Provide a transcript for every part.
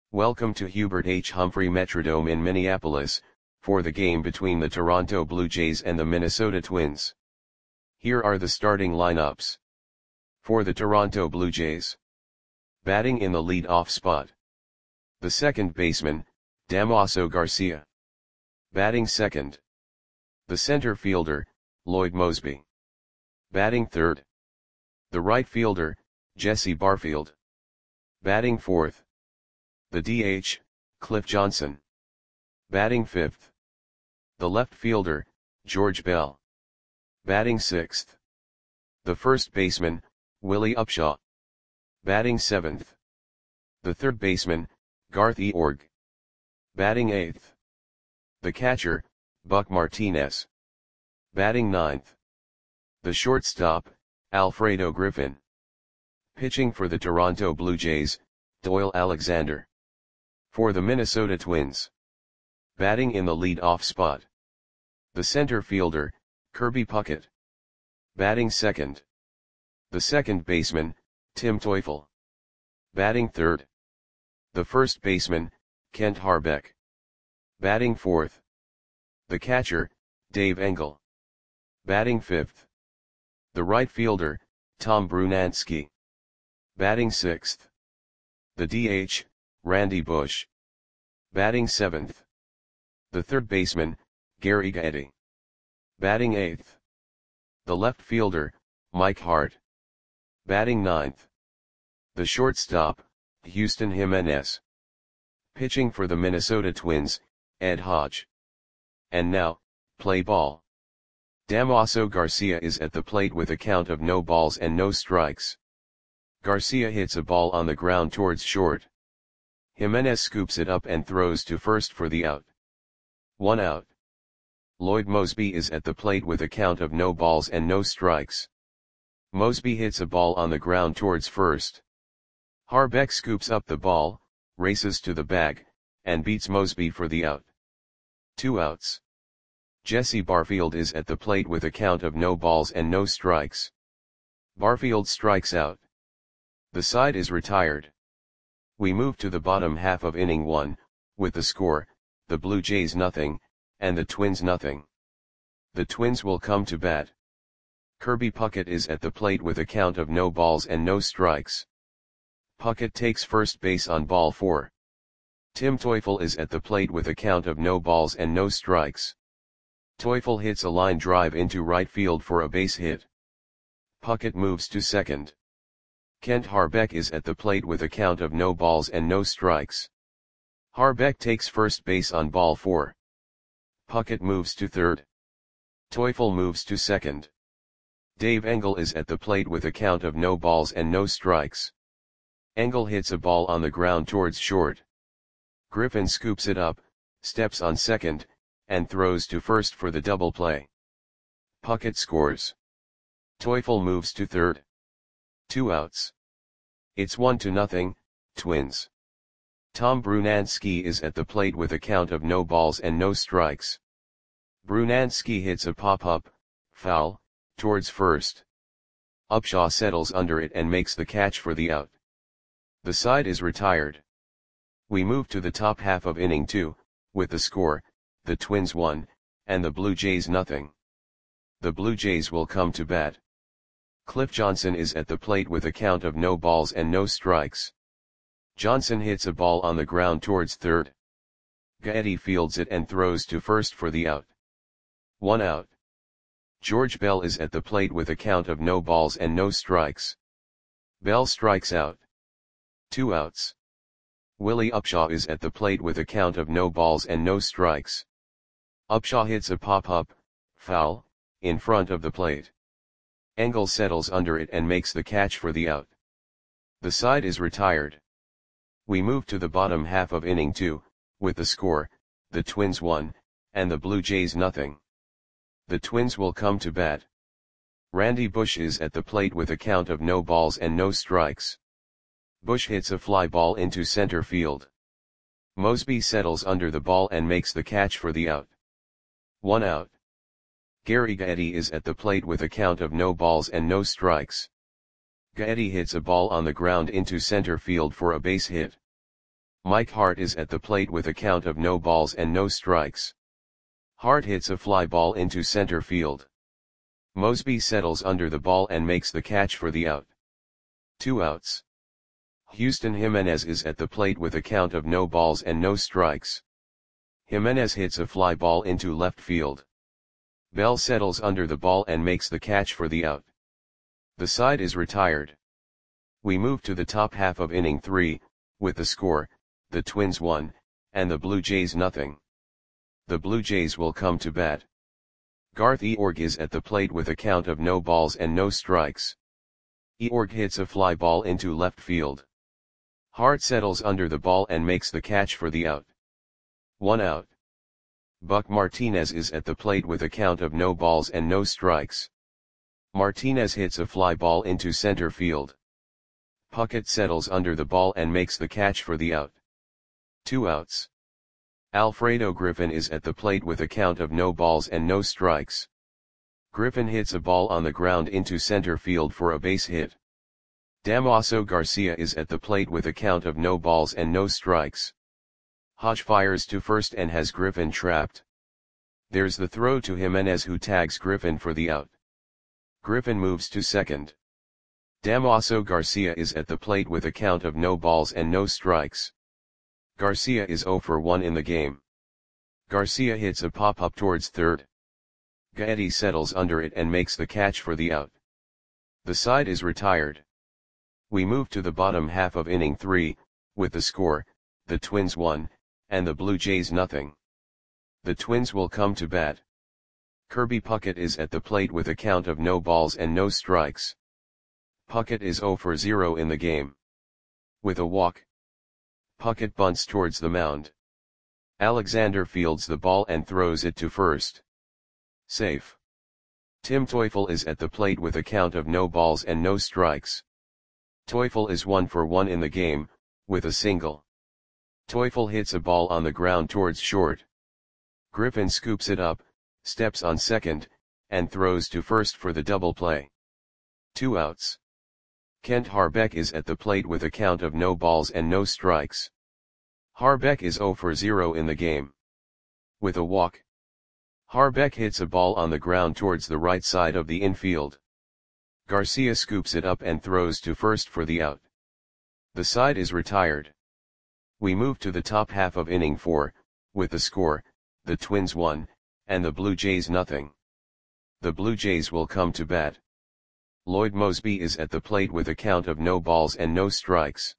Welcome to Hubert H. Humphrey Metrodome in Minneapolis, for the game between the Toronto Blue Jays and the Minnesota Twins. Here are the starting lineups. For the Toronto Blue Jays. Batting in the lead-off spot. The second baseman, Damaso Garcia. Batting second. The center fielder, Lloyd Moseby. Batting third. The right fielder, Jesse Barfield. Batting fourth. The DH, Cliff Johnson. Batting fifth. The left fielder, George Bell. Batting sixth. The first baseman, Willie Upshaw. Batting seventh. The third baseman, Garth Eorg. Batting eighth. The catcher, Buck Martinez. Batting ninth. The shortstop, Alfredo Griffin. Pitching for the Toronto Blue Jays, Doyle Alexander. For the Minnesota Twins. Batting in the lead-off spot. The center fielder, Kirby Puckett. Batting second. The second baseman, Tim Teufel. Batting third. The first baseman, Kent Hrbek. Batting fourth. The catcher, Dave Engel. Batting fifth. The right fielder, Tom Brunansky. Batting sixth. The DH, Randy Bush. Batting seventh. The third baseman, Gary Gaetti. Batting eighth. The left fielder, Mike Hart. Batting ninth. The shortstop, Houston Jimenez. Pitching for the Minnesota Twins, Ed Hodge. And now, play ball. Damaso Garcia is at the plate with a count of no balls and no strikes. Garcia hits a ball on the ground towards short. Jimenez scoops it up and throws to first for the out. 1 out. Lloyd Moseby is at the plate with a count of no balls and no strikes. Moseby hits a ball on the ground towards first. Hrbek scoops up the ball, races to the bag, and beats Moseby for the out. 2 outs. Jesse Barfield is at the plate with a count of no balls and no strikes. Barfield strikes out. The side is retired. We move to the bottom half of inning 1, with the score, the Blue Jays 0, and the Twins 0. The Twins will come to bat. Kirby Puckett is at the plate with a count of no balls and no strikes. Puckett takes first base on ball 4. Tim Teufel is at the plate with a count of no balls and no strikes. Teufel hits a line drive into right field for a base hit. Puckett moves to second. Kent Hrbek is at the plate with a count of no balls and no strikes. Hrbek takes first base on ball 4. Puckett moves to third. Teufel moves to second. Dave Engel is at the plate with a count of no balls and no strikes. Engel hits a ball on the ground towards short. Griffin scoops it up, steps on second, and throws to first for the double play. Puckett scores. Teufel moves to third. 2 outs. It's 1-0, Twins. Tom Brunansky is at the plate with a count of no balls and no strikes. Brunansky hits a pop-up, foul, towards first. Upshaw settles under it and makes the catch for the out. The side is retired. We move to the top half of inning 2, with the score, the Twins 1, and the Blue Jays 0. The Blue Jays will come to bat. Cliff Johnson is at the plate with a count of no balls and no strikes. Johnson hits a ball on the ground towards third. Gaetti fields it and throws to first for the out. 1 out. George Bell is at the plate with a count of no balls and no strikes. Bell strikes out. 2 outs. Willie Upshaw is at the plate with a count of no balls and no strikes. Upshaw hits a pop-up, foul, in front of the plate. Engel settles under it and makes the catch for the out. The side is retired. We move to the bottom half of inning 2, with the score, the Twins 1, and the Blue Jays 0. The Twins will come to bat. Randy Bush is at the plate with a count of no balls and no strikes. Bush hits a fly ball into center field. Moseby settles under the ball and makes the catch for the out. 1 out. Gary Gaetti is at the plate with a count of no balls and no strikes. Gaetti hits a ball on the ground into center field for a base hit. Mike Hart is at the plate with a count of no balls and no strikes. Hart hits a fly ball into center field. Mosby settles under the ball and makes the catch for the out. 2 outs. Houston Jimenez is at the plate with a count of no balls and no strikes. Jimenez hits a fly ball into left field. Bell settles under the ball and makes the catch for the out. The side is retired. We move to the top half of inning 3, with the score, the Twins 1, and the Blue Jays nothing. The Blue Jays will come to bat. Garth Eorg is at the plate with a count of no balls and no strikes. Eorg hits a fly ball into left field. Hart settles under the ball and makes the catch for the out. 1 out. Buck Martinez is at the plate with a count of no balls and no strikes. Martinez hits a fly ball into center field. Puckett settles under the ball and makes the catch for the out. 2 outs. Alfredo Griffin is at the plate with a count of no balls and no strikes. Griffin hits a ball on the ground into center field for a base hit. Damaso Garcia is at the plate with a count of no balls and no strikes. Hodge fires to first and has Griffin trapped. There's the throw to Jimenez, who tags Griffin for the out. Griffin moves to second. Damaso Garcia is at the plate with a count of no balls and no strikes. Garcia is 0 for 1 in the game. Garcia hits a pop-up towards third. Gaetti settles under it and makes the catch for the out. The side is retired. We move to the bottom half of inning 3, with the score, the Twins 1, and the Blue Jays nothing. The Twins will come to bat. Kirby Puckett is at the plate with a count of no balls and no strikes. Puckett is 0 for 0 in the game. With a walk, Puckett bunts towards the mound. Alexander fields the ball and throws it to first. Safe. Tim Teufel is at the plate with a count of no balls and no strikes. Teufel is 1 for 1 in the game, with a single. Teufel hits a ball on the ground towards short. Griffin scoops it up, steps on second, and throws to first for the double play. 2 outs. Kent Harbeck is at the plate with a count of no balls and no strikes. Harbeck is 0 for 0 in the game. With a walk, Harbeck hits a ball on the ground towards the right side of the infield. Garcia scoops it up and throws to first for the out. The side is retired. We move to the top half of inning 4, with the score, the Twins 1, and the Blue Jays nothing. The Blue Jays will come to bat. Lloyd Mosby is at the plate with a count of no balls and no strikes.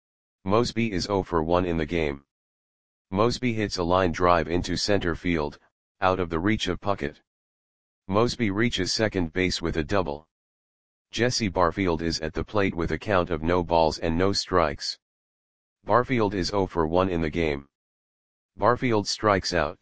Mosby is 0 for 1 in the game. Mosby hits a line drive into center field, out of the reach of Puckett. Mosby reaches second base with a double. Jesse Barfield is at the plate with a count of no balls and no strikes. Barfield is 0 for 1 in the game. Barfield strikes out.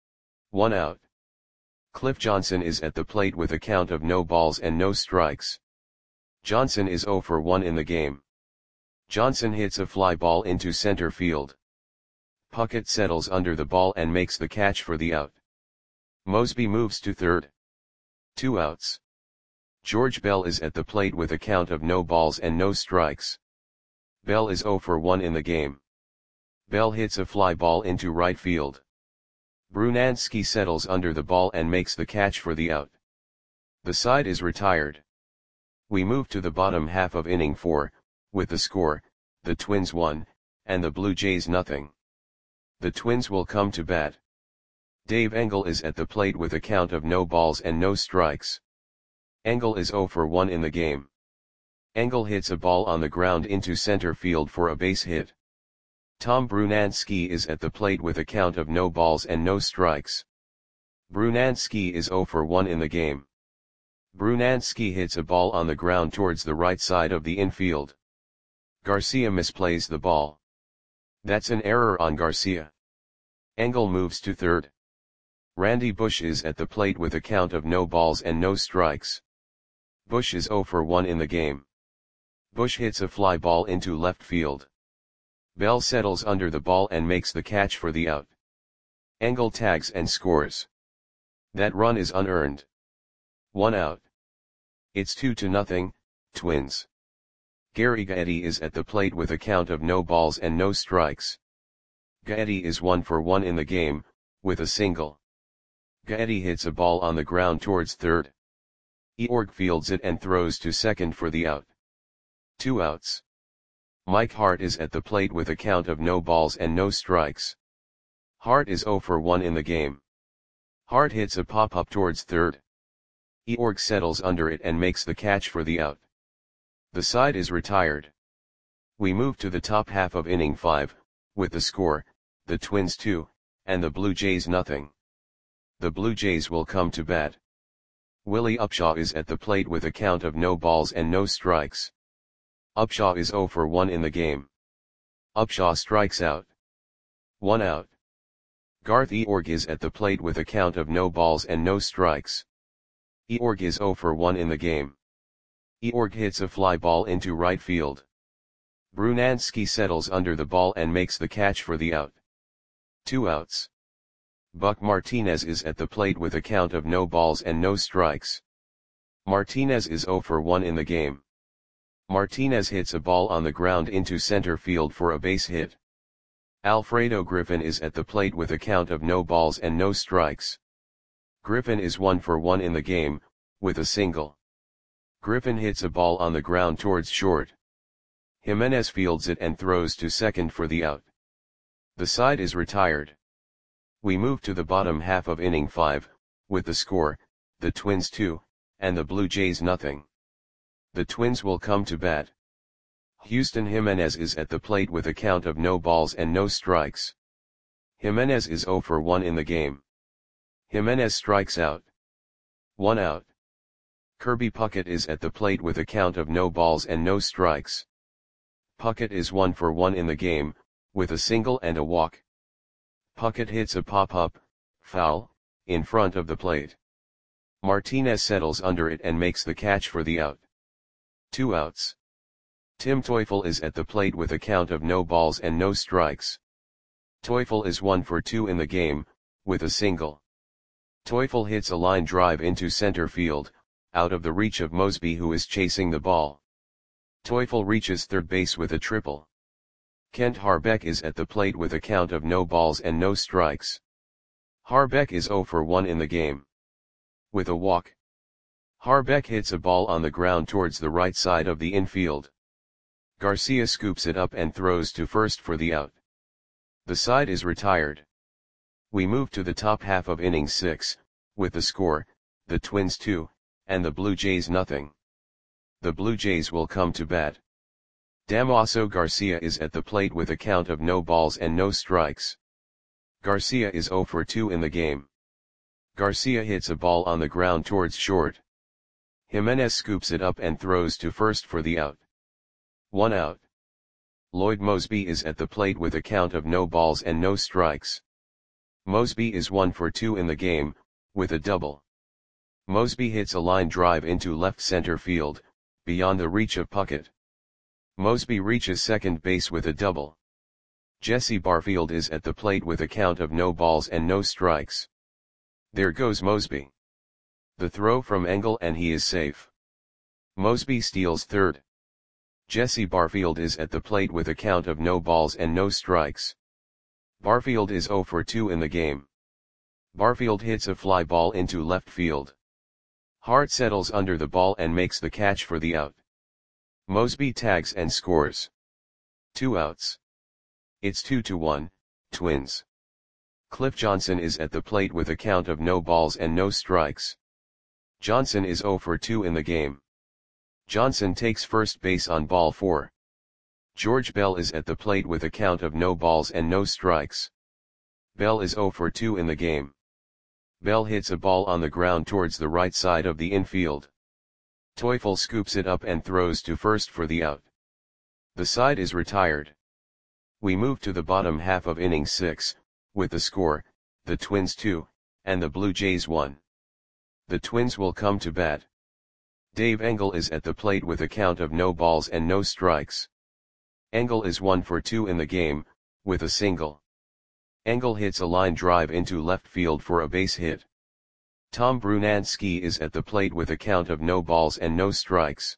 1 out. Cliff Johnson is at the plate with a count of no balls and no strikes. Johnson is 0 for 1 in the game. Johnson hits a fly ball into center field. Puckett settles under the ball and makes the catch for the out. Mosby moves to third. 2 outs. George Bell is at the plate with a count of no balls and no strikes. Bell is 0 for 1 in the game. Bell hits a fly ball into right field. Brunansky settles under the ball and makes the catch for the out. The side is retired. We move to the bottom half of inning 4, with the score, the Twins 1, and the Blue Jays nothing. The Twins will come to bat. Dave Engel is at the plate with a count of no balls and no strikes. Engel is 0 for 1 in the game. Engel hits a ball on the ground into center field for a base hit. Tom Brunansky is at the plate with a count of no balls and no strikes. Brunansky is 0 for 1 in the game. Brunansky hits a ball on the ground towards the right side of the infield. Garcia misplays the ball. That's an error on Garcia. Engel moves to third. Randy Bush is at the plate with a count of no balls and no strikes. Bush is 0 for 1 in the game. Bush hits a fly ball into left field. Bell settles under the ball and makes the catch for the out. Engel tags and scores. That run is unearned. 1 out. It's 2-0, Twins. Gary Gaetti is at the plate with a count of no balls and no strikes. Gaetti is 1 for 1 in the game, with a single. Gaetti hits a ball on the ground towards third. Eorg fields it and throws to second for the out. 2 outs. Mike Hart is at the plate with a count of no balls and no strikes. Hart is 0 for 1 in the game. Hart hits a pop-up towards third. Eorg settles under it and makes the catch for the out. The side is retired. We move to the top half of inning 5, with the score, the Twins 2, and the Blue Jays nothing. The Blue Jays will come to bat. Willie Upshaw is at the plate with a count of no balls and no strikes. Upshaw is 0 for 1 in the game. Upshaw strikes out. 1 out. Garth Eorg is at the plate with a count of no balls and no strikes. Eorg is 0 for 1 in the game. Eorg hits a fly ball into right field. Brunansky settles under the ball and makes the catch for the out. 2 outs. Buck Martinez is at the plate with a count of no balls and no strikes. Martinez is 0 for 1 in the game. Martinez hits a ball on the ground into center field for a base hit. Alfredo Griffin is at the plate with a count of no balls and no strikes. Griffin is 1 for 1 in the game, with a single. Griffin hits a ball on the ground towards short. Jimenez fields it and throws to second for the out. The side is retired. We move to the bottom half of inning 5, with the score, the Twins 2, and the Blue Jays nothing. The Twins will come to bat. Houston Jimenez is at the plate with a count of no balls and no strikes. Jimenez is 0 for 1 in the game. Jimenez strikes out. 1 out. Kirby Puckett is at the plate with a count of no balls and no strikes. Puckett is 1 for 1 in the game, with a single and a walk. Puckett hits a pop-up, foul, in front of the plate. Martinez settles under it and makes the catch for the out. 2 outs. Tim Teufel is at the plate with a count of no balls and no strikes. Teufel is 1 for 2 in the game, with a single. Teufel hits a line drive into center field, out of the reach of Mosby who is chasing the ball. Teufel reaches third base with a triple. Kent Harbeck is at the plate with a count of no balls and no strikes. Harbeck is 0 for 1 in the game. With a walk. Harbeck hits a ball on the ground towards the right side of the infield. Garcia scoops it up and throws to first for the out. The side is retired. We move to the top half of inning 6, with the score, the Twins 2, and the Blue Jays nothing. The Blue Jays will come to bat. Damaso Garcia is at the plate with a count of no balls and no strikes. Garcia is 0 for 2 in the game. Garcia hits a ball on the ground towards short. Jimenez scoops it up and throws to first for the out. 1 out. Lloyd Mosby is at the plate with a count of no balls and no strikes. Mosby is 1 for 2 in the game, with a double. Mosby hits a line drive into left center field, beyond the reach of Puckett. Mosby reaches second base with a double. Jesse Barfield is at the plate with a count of no balls and no strikes. There goes Mosby. The throw from Engel and he is safe. Mosby steals third. Jesse Barfield is at the plate with a count of no balls and no strikes. Barfield is 0 for 2 in the game. Barfield hits a fly ball into left field. Hart settles under the ball and makes the catch for the out. Mosby tags and scores. 2 outs. It's 2-1, Twins. Cliff Johnson is at the plate with a count of no balls and no strikes. Johnson is 0 for 2 in the game. Johnson takes first base on ball 4. George Bell is at the plate with a count of no balls and no strikes. Bell is 0 for 2 in the game. Bell hits a ball on the ground towards the right side of the infield. Teufel scoops it up and throws to first for the out. The side is retired. We move to the bottom half of inning 6, with the score, the Twins 2, and the Blue Jays 1. The Twins will come to bat. Dave Engel is at the plate with a count of no balls and no strikes. Engel is 1 for 2 in the game, with a single. Engel hits a line drive into left field for a base hit. Tom Brunansky is at the plate with a count of no balls and no strikes.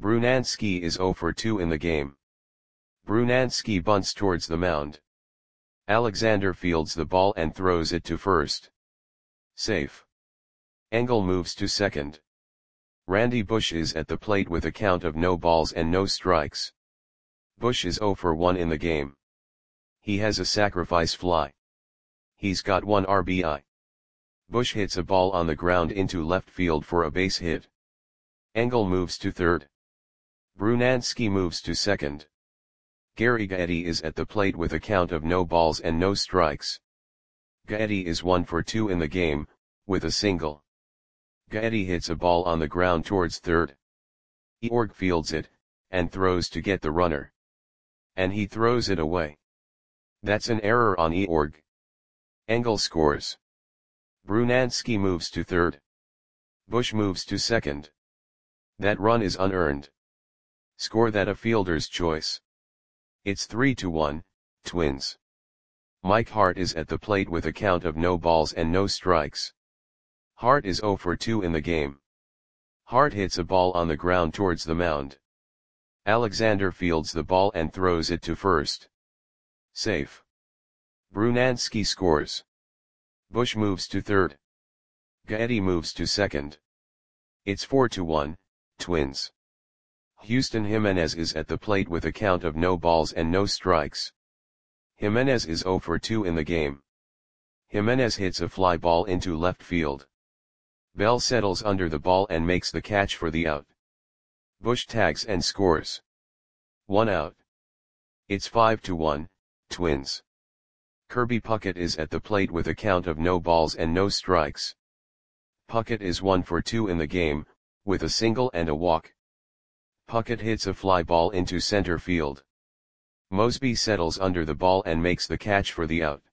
Brunansky is 0 for 2 in the game. Brunansky bunts towards the mound. Alexander fields the ball and throws it to first. Safe. Engel moves to second. Randy Bush is at the plate with a count of no balls and no strikes. Bush is 0 for 1 in the game. He has a sacrifice fly. He's got 1 RBI. Bush hits a ball on the ground into left field for a base hit. Engel moves to third. Brunansky moves to second. Gary Gaetti is at the plate with a count of no balls and no strikes. Gaetti is 1 for 2 in the game, with a single. Gaetti hits a ball on the ground towards third. Eorg fields it, and throws to get the runner. And he throws it away. That's an error on Eorg. Engel scores. Brunansky moves to third. Bush moves to second. That run is unearned. Score that a fielder's choice. It's 3-1, Twins. Mike Hart is at the plate with a count of no balls and no strikes. Hart is 0 for 2 in the game. Hart hits a ball on the ground towards the mound. Alexander fields the ball and throws it to first. Safe. Brunansky scores. Bush moves to third. Gaetti moves to second. It's 4-1, Twins. Houston Jimenez is at the plate with a count of no balls and no strikes. Jimenez is 0 for 2 in the game. Jimenez hits a fly ball into left field. Bell settles under the ball and makes the catch for the out. Bush tags and scores. 1 out. It's 5-1, Twins. Kirby Puckett is at the plate with a count of no balls and no strikes. Puckett is 1 for 2 in the game, with a single and a walk. Puckett hits a fly ball into center field. Mosby settles under the ball and makes the catch for the out.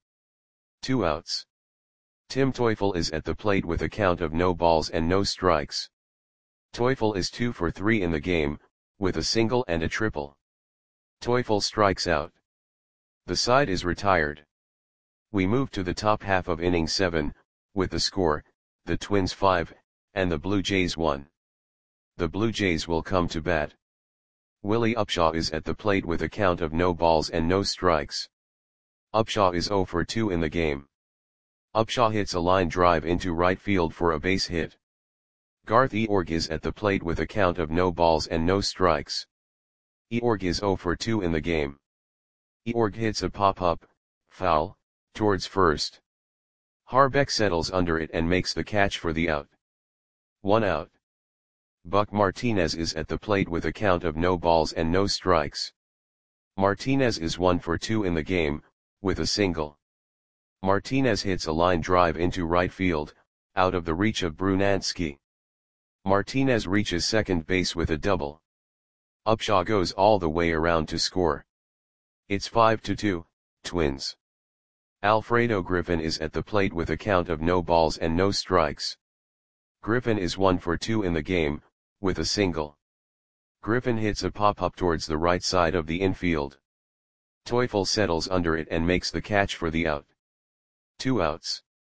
2 outs. Tim Teufel is at the plate with a count of no balls and no strikes. Teufel is 2 for 3 in the game, with a single and a triple. Teufel strikes out. The side is retired. We move to the top half of inning 7, with the score, the Twins 5, and the Blue Jays 1. The Blue Jays will come to bat. Willie Upshaw is at the plate with a count of no balls and no strikes. Upshaw is 0 for 2 in the game. Upshaw hits a line drive into right field for a base hit. Garth Eorg is at the plate with a count of no balls and no strikes. Eorg is 0 for 2 in the game. Eorg hits a pop-up, foul, towards first. Harbeck settles under it and makes the catch for the out. 1 out. Buck Martinez is at the plate with a count of no balls and no strikes. Martinez is 1 for 2 in the game, with a single. Martinez hits a line drive into right field, out of the reach of Brunansky. Martinez reaches second base with a double. Upshaw goes all the way around to score. It's 5-2, Twins. Alfredo Griffin is at the plate with a count of no balls and no strikes. Griffin is 1 for 2 in the game, with a single. Griffin hits a pop-up towards the right side of the infield. Teufel settles under it and makes the catch for the out. 2 outs.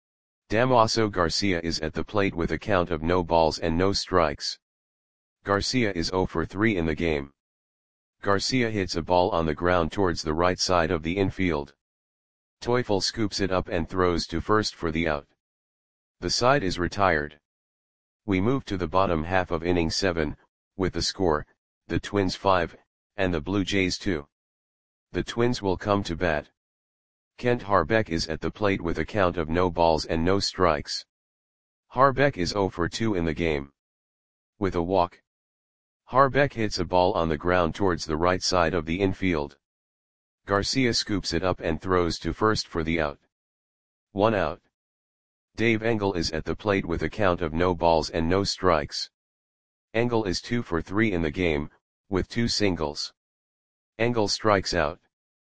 Damaso Garcia is at the plate with a count of no balls and no strikes. Garcia is 0 for 3 in the game. Garcia hits a ball on the ground towards the right side of the infield. Teufel scoops it up and throws to first for the out. The side is retired. We move to the bottom half of inning 7, with the score, the Twins 5, and the Blue Jays 2. The Twins will come to bat. Kent Harbeck is at the plate with a count of no balls and no strikes. Harbeck is 0 for 2 in the game. With a walk. Harbeck hits a ball on the ground towards the right side of the infield. Garcia scoops it up and throws to first for the out. 1 out. Dave Engel is at the plate with a count of no balls and no strikes. Engel is 2 for 3 in the game, with 2 singles. Engel strikes out.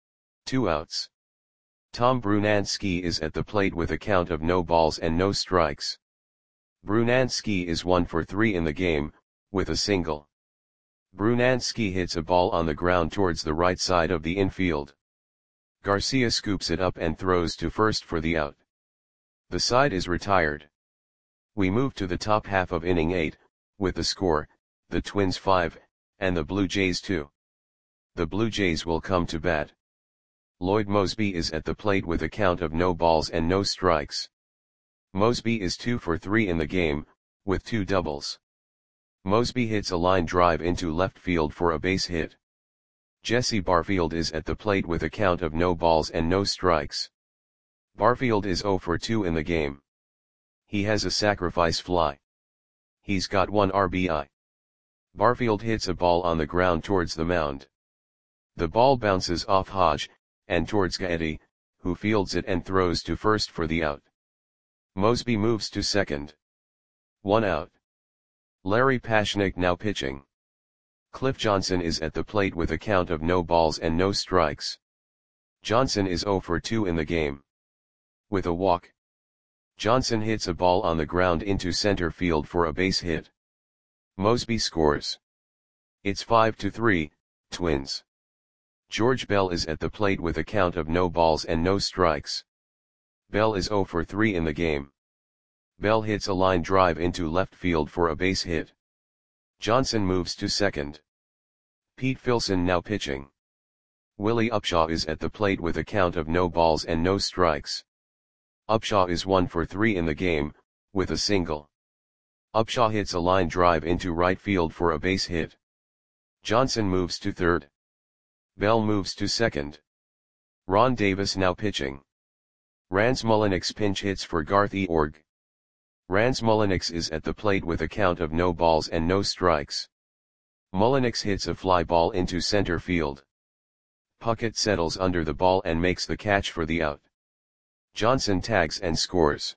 2 outs. Tom Brunansky is at the plate with a count of no balls and no strikes. Brunansky is 1 for 3 in the game, with a single. Brunansky hits a ball on the ground towards the right side of the infield. Garcia scoops it up and throws to first for the out. The side is retired. We move to the top half of inning 8, with the score, the Twins 5, and the Blue Jays 2. The Blue Jays will come to bat. Lloyd Moseby is at the plate with a count of no balls and no strikes. Moseby is 2 for 3 in the game, with 2 doubles. Moseby hits a line drive into left field for a base hit. Jesse Barfield is at the plate with a count of no balls and no strikes. Barfield is 0 for 2 in the game. He has a sacrifice fly. He's got 1 RBI. Barfield hits a ball on the ground towards the mound. The ball bounces off Hodge, and towards Gaetti, who fields it and throws to first for the out. Moseby moves to second. 1 out. Larry Pashnik now pitching. Cliff Johnson is at the plate with a count of no balls and no strikes. Johnson is 0 for 2 in the game. With a walk, Johnson hits a ball on the ground into center field for a base hit. Moseby scores. It's 5-3, Twins. George Bell is at the plate with a count of no balls and no strikes. Bell is 0 for 3 in the game. Bell hits a line drive into left field for a base hit. Johnson moves to second. Pete Filson now pitching. Willie Upshaw is at the plate with a count of no balls and no strikes. Upshaw is 1 for 3 in the game, with a single. Upshaw hits a line drive into right field for a base hit. Johnson moves to third. Bell moves to second. Ron Davis now pitching. Rance Mulliniks pinch hits for Garth Eorg. Rance Mulliniks is at the plate with a count of no balls and no strikes. Mulliniks hits a fly ball into center field. Puckett settles under the ball and makes the catch for the out. Johnson tags and scores.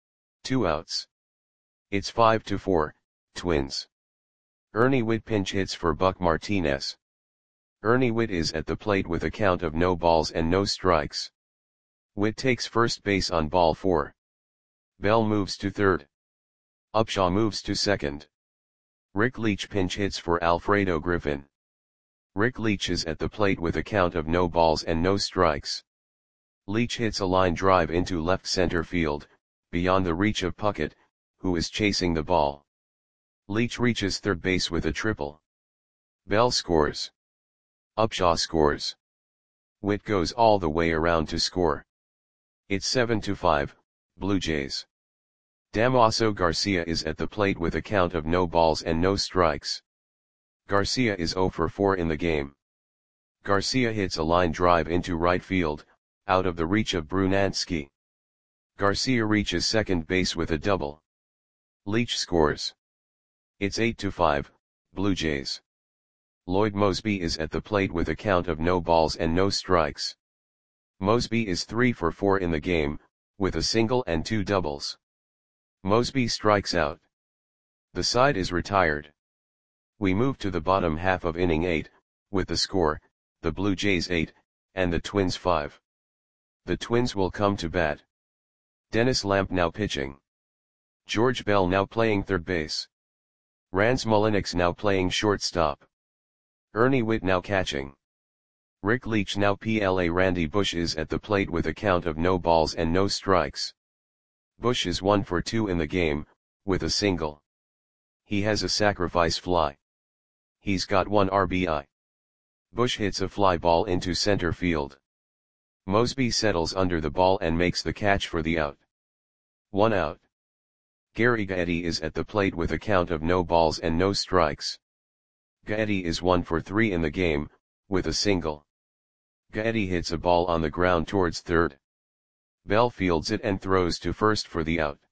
2 outs. It's 5-4, Twins. Ernie Whitt pinch hits for Buck Martinez. Ernie Whitt is at the plate with a count of no balls and no strikes. Whitt takes first base on ball 4. Bell moves to third. Upshaw moves to second. Rick Leach pinch hits for Alfredo Griffin. Rick Leach is at the plate with a count of no balls and no strikes. Leach hits a line drive into left center field, beyond the reach of Puckett, who is chasing the ball. Leach reaches third base with a triple. Bell scores. Upshaw scores. Whitt goes all the way around to score. It's 7-5, Blue Jays. Damaso Garcia is at the plate with a count of no balls and no strikes. Garcia is 0 for 4 in the game. Garcia hits a line drive into right field, out of the reach of Brunansky. Garcia reaches second base with a double. Leach scores. It's 8-5, Blue Jays. Lloyd Moseby is at the plate with a count of no balls and no strikes. Moseby is 3 for 4 in the game, with a single and 2 doubles. Moseby strikes out. The side is retired. We move to the bottom half of inning 8, with the score, the Blue Jays 8, and the Twins 5. The Twins will come to bat. Dennis Lamp now pitching. George Bell now playing third base. Rance Mulliniks now playing shortstop. Ernie Whitt now catching. Rick Leach now PLA. Randy Bush is at the plate with a count of no balls and no strikes. Bush is 1 for 2 in the game, with a single. He has a sacrifice fly. He's got 1 RBI. Bush hits a fly ball into center field. Moseby settles under the ball and makes the catch for the out. 1 out. Gary Gaetti is at the plate with a count of no balls and no strikes. Gaetti is 1 for 3 in the game, with a single. Gaetti hits a ball on the ground towards third. Bell fields it and throws to first for the out.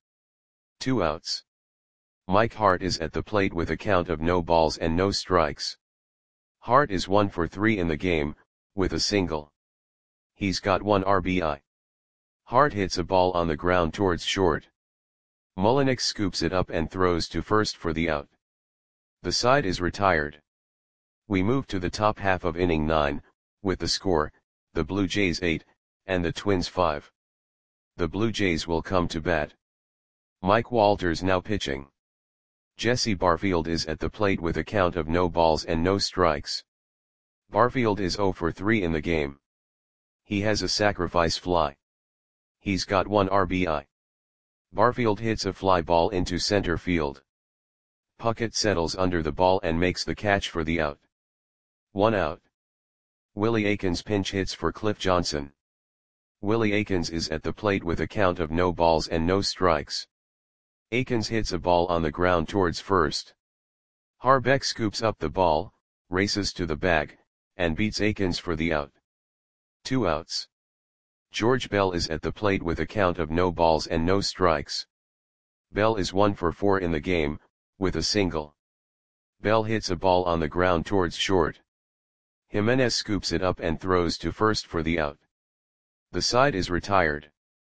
2 outs. Mike Hart is at the plate with a count of no balls and no strikes. Hart is 1 for 3 in the game, with a single. He's got 1 RBI. Hart hits a ball on the ground towards short. Mulliniks scoops it up and throws to first for the out. The side is retired. We move to the top half of inning 9, with the score, the Blue Jays 8, and the Twins 5. The Blue Jays will come to bat. Mike Walters now pitching. Jesse Barfield is at the plate with a count of no balls and no strikes. Barfield is 0 for 3 in the game. He has a sacrifice fly. He's got 1 RBI. Barfield hits a fly ball into center field. Puckett settles under the ball and makes the catch for the out. 1 out. Willie Aikens pinch hits for Cliff Johnson. Willie Aikens is at the plate with a count of no balls and no strikes. Aikens hits a ball on the ground towards first. Harbeck scoops up the ball, races to the bag, and beats Aikens for the out. 2 outs. George Bell is at the plate with a count of no balls and no strikes. Bell is 1 for 4 in the game, with a single. Bell hits a ball on the ground towards short. Jimenez scoops it up and throws to first for the out. The side is retired.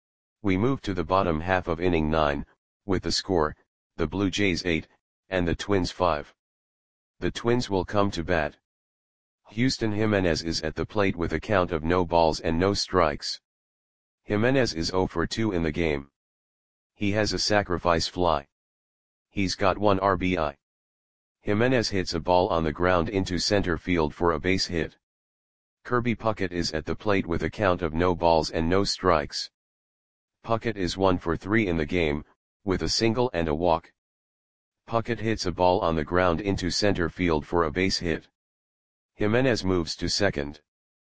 We move to the bottom half of inning 9, with the score, the Blue Jays 8, and the Twins 5. The Twins will come to bat. Houston Jimenez is at the plate with a count of no balls and no strikes. Jimenez is 0 for 2 in the game. He has a sacrifice fly. He's got 1 RBI. Jimenez hits a ball on the ground into center field for a base hit. Kirby Puckett is at the plate with a count of no balls and no strikes. Puckett is 1 for 3 in the game, with a single and a walk. Puckett hits a ball on the ground into center field for a base hit. Jimenez moves to second.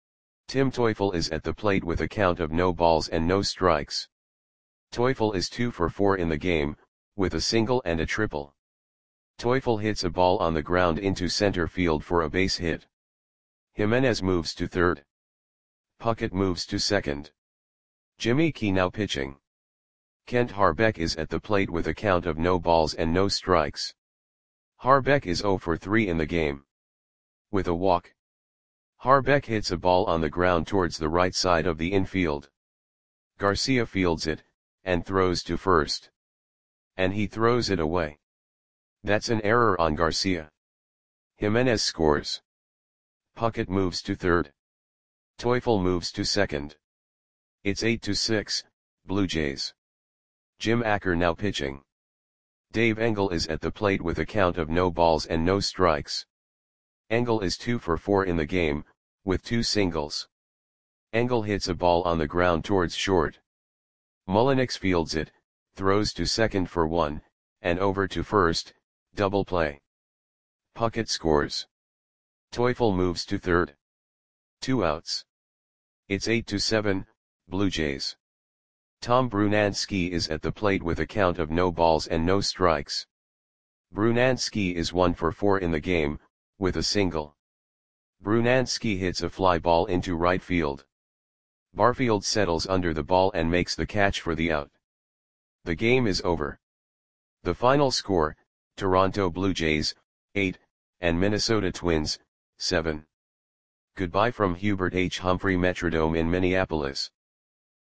Tim Teufel is at the plate with a count of no balls and no strikes. Teufel is 2 for 4 in the game, with a single and a triple. Teufel hits a ball on the ground into center field for a base hit. Jimenez moves to third. Puckett moves to second. Jimmy Key now pitching. Kent Harbeck is at the plate with a count of no balls and no strikes. Harbeck is 0 for 3 in the game. With a walk. Harbeck hits a ball on the ground towards the right side of the infield. Garcia fields it, and throws to first. And he throws it away. That's an error on Garcia. Jimenez scores. Puckett moves to third. Teufel moves to second. It's 8-6, Blue Jays. Jim Acker now pitching. Dave Engel is at the plate with a count of no balls and no strikes. Engel is 2 for 4 in the game, with 2 singles. Engel hits a ball on the ground towards short. Mullenix fields it, throws to second for 1, and over to first, double play. Puckett scores. Teufel moves to third. 2 outs. It's 8-7, Blue Jays. Tom Brunansky is at the plate with a count of no balls and no strikes. Brunansky is 1 for 4 in the game, with a single. Brunansky hits a fly ball into right field. Barfield settles under the ball and makes the catch for the out. The game is over. The final score, Toronto Blue Jays, 8, and Minnesota Twins, 7. Goodbye from Hubert H. Humphrey Metrodome in Minneapolis.